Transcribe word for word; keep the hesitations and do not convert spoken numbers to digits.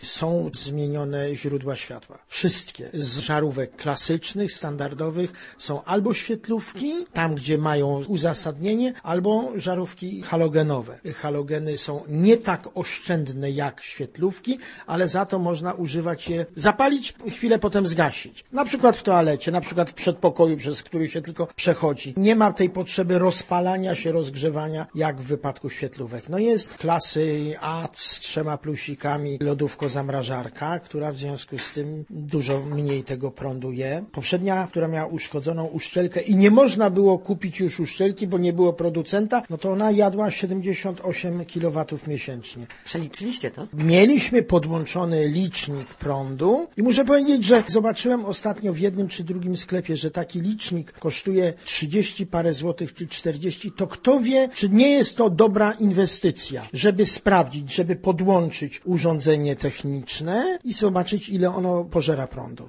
są zmienione źródła światła. Wszystkie z żarówek klasycznych, standardowych są albo świetlówki, tam gdzie mają uzasadnienie, albo żarówki halogenowe. Halogeny są nie tak oszczędne jak świetlówki, ale za to można używać je, zapalić, chwilę potem zgasić. Na przykład w toalecie, na przykład w przedpokoju, przez który się tylko przechodzi. Nie ma tej potrzeby rozpalania się, rozgrzewania, jak w wypadku świetlówek. No jest klasy A z trzema plusikami lodówko-zamrażarka, która w związku z tym dużo mniej tego prądu je. Poprzednia, która miała uszkodzoną uszczelkę i nie można było kupić już uszczelki, bo nie było producenta, no to ona jadła siedemdziesiąt osiem kilowatów miesięcznie. Przeliczyliście to? Mieliśmy podłączony licznik prądu i muszę powiedzieć, że zobaczyłem ostatnio w jednym czy drugim sklepie, że taki licznik kosztuje trzydzieści parę złotych czy czterdzieści, to kto wie, czy nie jest to dobra inwestycja, żeby sprawdzić, żeby podłączyć urządzenie techniczne i zobaczyć, ile ono pożera prądu.